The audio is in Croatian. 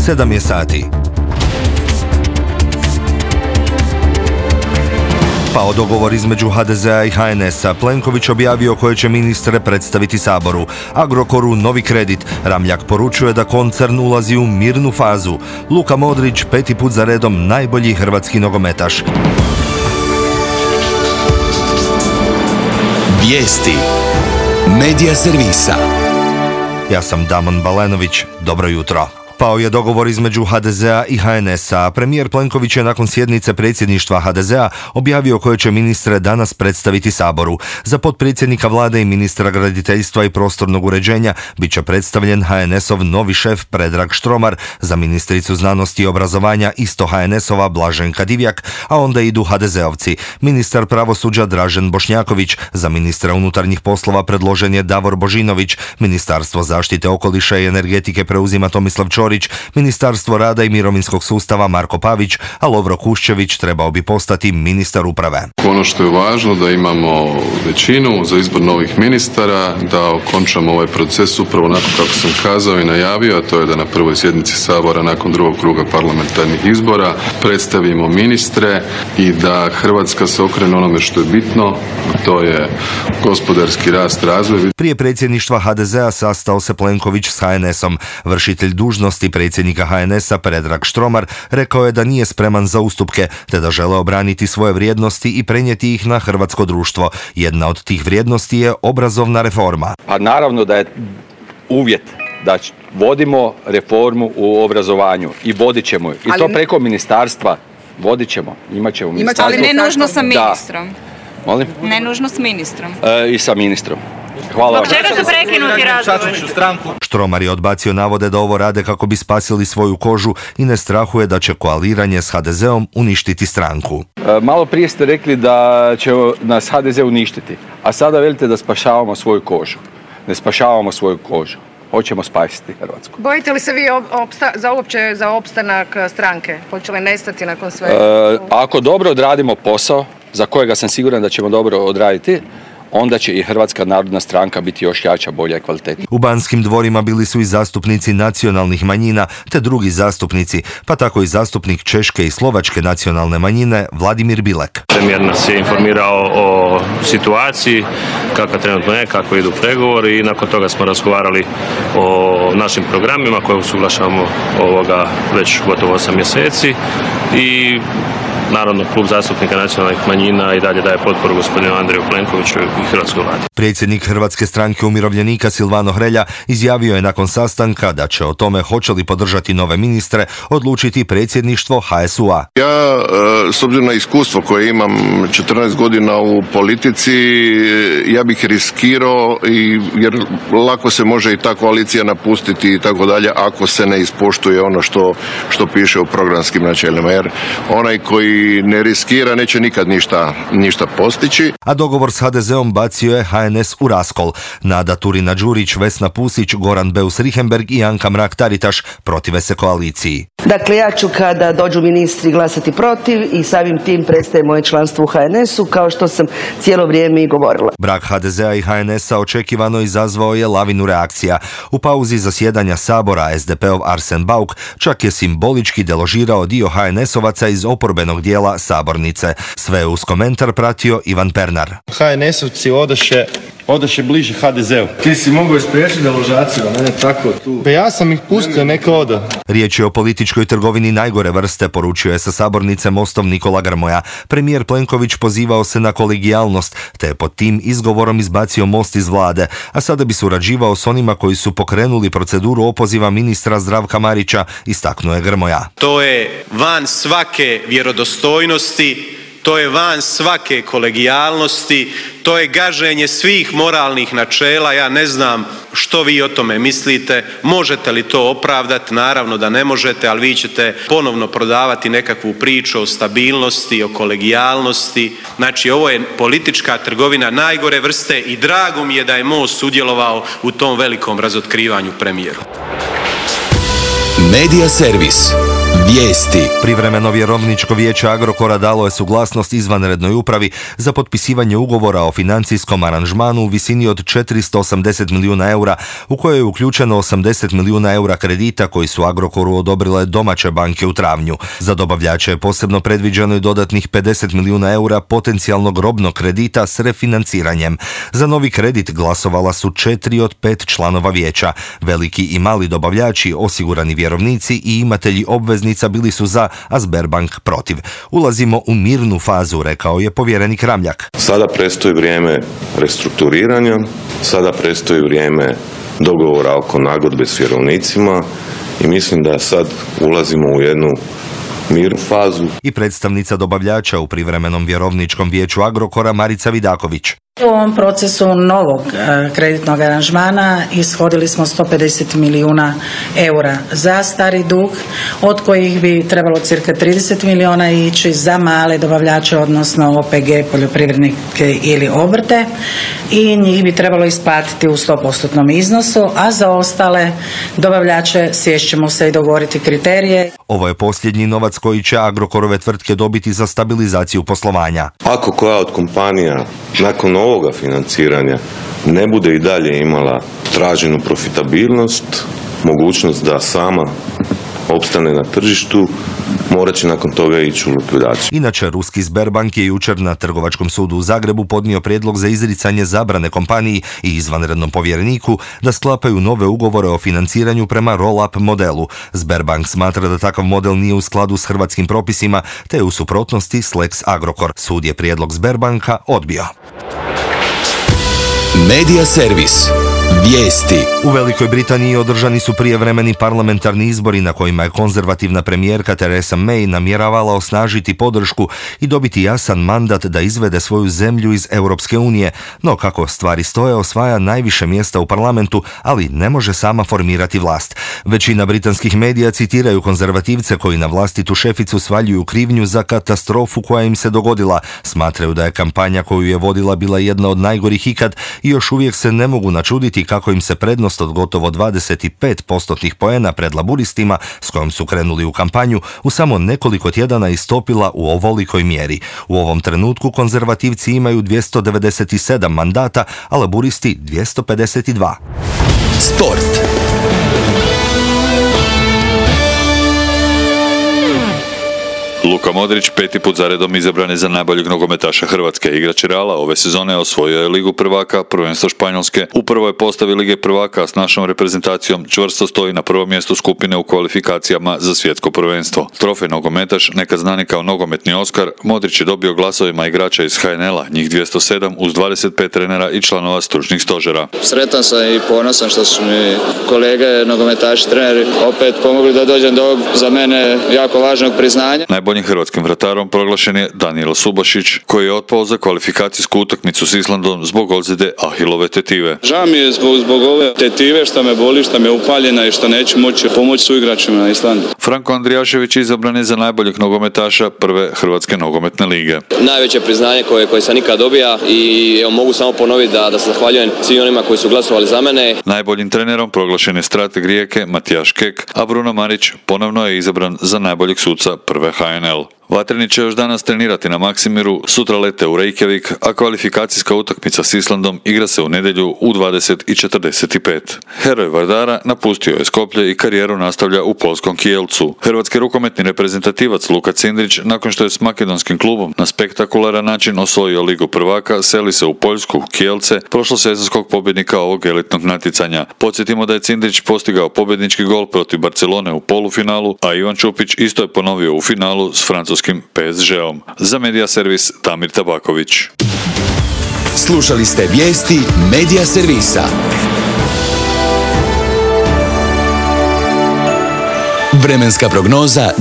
7 je sati. Pao dogovor između HDZ-a i HNS-a, Plenković objavio koje će ministre predstaviti Saboru. Agrokoru novi kredit, Ramljak poručuje da koncern ulazi u mirnu fazu. Luka Modrić 5. put za redom najbolji hrvatski nogometaš. Vijesti Medija servisa. Ja sam Damon Balenović, dobro jutro. Pao je dogovor između HDZ-a i HNS-a, a premijer Plenković je nakon sjednice predsjedništva HDZ-a objavio koje će ministre danas predstaviti Saboru. Za potpredsjednika vlade i ministra graditeljstva i prostornog uređenja bit će predstavljen HNS-ov novi šef Predrag Štromar, za ministricu znanosti i obrazovanja isto HNS-ova Blaženka Divjak, a onda idu HDZ-ovci. Ministar pravosuđa Dražen Bošnjaković, za ministra unutarnjih poslova predložen je Davor Božinović, Ministarstvo zaštite okoliša i energetike preuzima Tomislav Ćorić, Ministarstvo rada i mirovinskog sustava Marko Pavić, a Lovro Kuščević trebao bi postati ministar uprave. Ono što je važno da imamo većinu za izbor novih ministara, da okončamo ovaj proces upravo onako kako sam kazao i najavio, a to je da na prvoj sjednici Sabora nakon drugog kruga parlamentarnih izbora predstavimo ministre i da Hrvatska se okrene onome što je bitno, a to je gospodarski rast, razvoj. Prije predsjedništva HDZ-a sastao se Plenković s HNS-om. Vršitelj dužnosti predsjednika HNS-a Predrag Štromar rekao je da nije spreman za ustupke, te da žele obraniti svoje vrijednosti i prenijeti ih na hrvatsko društvo. Jedna od tih vrijednosti je obrazovna reforma. Pa naravno da je uvjet da vodimo reformu u obrazovanju i vodit ćemo. I to preko ministarstva vodit ćemo. Imat ćemo ministarstvo. Ali ne nužno sa ministrom. Da. Molim? Ne nužno s ministrom. I sa ministrom. Hvala vam. Zbog čega su prekinuti razgovori? Štromar je odbacio navode da ovo rade kako bi spasili svoju kožu i ne strahuje da će koaliranje s HDZ-om uništiti stranku. Malo prije ste rekli da će nas HDZ uništiti, a sada velite da spašavamo svoju kožu. Ne spašavamo svoju kožu. Hoćemo spasiti Hrvatsku. Bojite li se vi uopće za opstanak stranke? Hoće li nestati nakon sve? Ako dobro odradimo posao, za kojega sam siguran da ćemo dobro odraditi, onda će i Hrvatska narodna stranka biti još jača, bolja i kvalitetnija. U Banskim dvorima bili su i zastupnici nacionalnih manjina, te drugi zastupnici, pa tako i zastupnik Češke i Slovačke nacionalne manjine Vladimir Bilek. Premijer nas je informirao o situaciji, kakva trenutno je, kako idu pregovori i nakon toga smo razgovarali o našim programima koje usuglašavamo već gotovo 8 mjeseci i naravno, Klub zastupnika nacionalnih manjina i dalje daje potporu gospodinu Andreju Plenkoviću i hrvatskoj vladi. Predsjednik Hrvatske stranke umirovljenika Silvano Hrelja izjavio je nakon sastanka da će o tome hoće li podržati nove ministre odlučiti predsjedništvo HSU-a. Ja, s obzirom na iskustvo koje imam 14 godina u politici, ja bih riskirao, jer lako se može i ta koalicija napustiti i tako dalje ako se ne ispoštuje ono što piše u programskim načelima. Jer onaj koji ne riskira neće nikad ništa postići. A dogovor s HDZ-om bacio je HNS u raskol. Nada Turina-Đurić, Vesna Pusić, Goran Beus-Richembergh i Anka Mrak-Taritaš protive se koaliciji. Dakle, ja ću kada dođu ministri glasati protiv i samim tim prestaje moje članstvo u HNS-u, kao što sam cijelo vrijeme i govorila. Brak HDZ-a i HNS-a očekivano izazvao je lavinu reakcija. U pauzi zasjedanja Sabora SDP-ov Arsen Bauk čak je simbolički deložirao dio HNS-ovaca iz oporbenog dijela sabornice. Sve uz komentar pratio Ivan Pernar. HNS-ovci odoše bliže HDZ-u. Ti si mogao ispriječiti deložaciju, a mene tako tu. Pa ja sam ih pustio, neka oda. Riječ je o političkoj trgovini najgore vrste, poručio je sa sabornice Mostov Nikola Grmoja. Premijer Plenković pozivao se na kolegijalnost, te je pod tim izgovorom izbacio Most iz vlade, a sada bi surađivao s onima koji su pokrenuli proceduru opoziva ministra Zdravka Marića, istaknuo je Grmoja. To je van svake vjerodostojnosti, to je van svake kolegijalnosti, to je gaženje svih moralnih načela. Ja ne znam što vi o tome mislite, možete li to opravdati, naravno da ne možete, ali vi ćete ponovno prodavati nekakvu priču o stabilnosti, o kolegijalnosti. Znači, ovo je politička trgovina najgore vrste i drago mi je da je Most sudjelovao u tom velikom razotkrivanju premijeru. Medija servis. Vijesti. Privremeno vjerovničko vijeće Agrokora dalo je suglasnost izvanrednoj upravi za potpisivanje ugovora o financijskom aranžmanu u visini od 480 milijuna eura, u kojoj je uključeno 80 milijuna eura kredita koji su Agrokoru odobrile domaće banke u travnju. Za dobavljače je posebno predviđeno i dodatnih 50 milijuna eura potencijalnog robnog kredita s refinanciranjem. Za novi kredit glasovala su 4 od 5 članova vijeća. Veliki i mali dobavljači, osigurani vjerovnici i imatelji obveznica bili su za, a Sberbank protiv. Ulazimo u mirnu fazu, rekao je povjerenik Ramljak. Sada predstoji vrijeme restrukturiranja, sada predstoji vrijeme dogovora oko nagodbe s vjerovnicima i mislim da sad ulazimo u jednu mirnu fazu. I predstavnica dobavljača u privremenom vjerovničkom vijeću Agrokora Marica Vidaković. U ovom procesu novog kreditnog aranžmana ishodili smo 150 milijuna eura za stari dug, od kojih bi trebalo cirka 30 milijuna ići za male dobavljače, odnosno OPG, poljoprivrednike ili obrte, i njih bi trebalo isplatiti u 100% iznosu, a za ostale dobavljače sješćemo se i dogovoriti kriterije. Ovo je posljednji novac koji će Agrokorove tvrtke dobiti za stabilizaciju poslovanja. Ako koja od kompanija nakon ovoga financiranja ne bude i dalje imala traženu profitabilnost, mogućnost da sama opstane na tržištu, morat će nakon toga ići u likvidaciju. Inače, ruski Sberbank je jučer na Trgovačkom sudu u Zagrebu podnio prijedlog za izricanje zabrane kompaniji i izvanrednom povjereniku da sklapaju nove ugovore o financiranju prema roll-up modelu. Sberbank smatra da takav model nije u skladu s hrvatskim propisima, te je u suprotnosti s Lex Agrokor. Sud je prijedlog Sberbanka odbio. Media servis. Vijesti. U Velikoj Britaniji održani su prijevremeni parlamentarni izbori na kojima je konzervativna premijerka Theresa May namjeravala osnažiti podršku i dobiti jasan mandat da izvede svoju zemlju iz Europske unije, no kako stvari stoje osvaja najviše mjesta u parlamentu, ali ne može sama formirati vlast. Većina britanskih medija citiraju konzervativce koji na vlastitu šeficu svaljuju krivnju za katastrofu koja im se dogodila. Smatraju da je kampanja koju je vodila bila jedna od najgorih ikad i još uvijek se ne mogu načuditi kako im se prednost od gotovo 25% poena pred laburistima s kojom su krenuli u kampanju u samo nekoliko tjedana istopila u ovolikoj mjeri. U ovom trenutku konzervativci imaju 297 mandata, a laburisti 252. Sport. Luka Modrić 5. put zaredom izabran je za najboljeg nogometaša Hrvatske. Igrač Reala ove sezone osvojio je Ligu prvaka, prvenstvo Španjolske. U prvoj postavi Lige prvaka s našom reprezentacijom čvrsto stoji na prvom mjestu skupine u kvalifikacijama za svjetsko prvenstvo. Trofej nogometaš, nekad znani kao nogometni Oskar, Modrić je dobio glasovima igrača iz HNL-a, njih 207 uz 25 trenera i članova stručnih stožera. Sretan sam i ponosan što su mi kolege, nogometaši, treneri opet pomogli da dođem do ovog za mene jako važnog priznanja. Najboljim hrvatskim vratarom proglašen je Danijel Subašić, koji je otpao za kvalifikacijsku utakmicu s Islandom zbog ozljede Ahilove tetive. Žao mi je zbog ove tetive što me boli, što me je upaljena i što neću moći pomoći suigračima na Islandu. Franko Andrijašević izabran je za najboljeg nogometaša prve Hrvatske nogometne lige. Najveće priznanje koje sam nikad dobija i evo, mogu samo ponoviti da se zahvaljujem svim onima koji su glasovali za mene. Najboljim trenerom proglašen je strateg Rijeke Matijaš Kek, a Bruno Marić ponovno je izabran za najboljeg suca prve HNL. Vatreni će još danas trenirati na Maksimiru, sutra lete u Reykjavik, a kvalifikacijska utakmica s Islandom igra se u nedjelju u 20:45. Heroj Vardara napustio je Skoplje i karijeru nastavlja u poljskom Kielcu. Hrvatski rukometni reprezentativac Luka Cindrić, nakon što je s makedonskim klubom na spektakularan način osvojio Ligu prvaka, seli se u Poljsku, Kielce, prošlosezonskog pobjednika ovog elitnog natjecanja. Podsjetimo da je Cindrić postigao pobjednički gol protiv Barcelone u polufinalu, a Ivan Čupić isto je ponovio u finalu s francuskim PSG-om. Za Media servis Damir Tabaković. Slušali ste vijesti Media servisa. Vremenska prognoza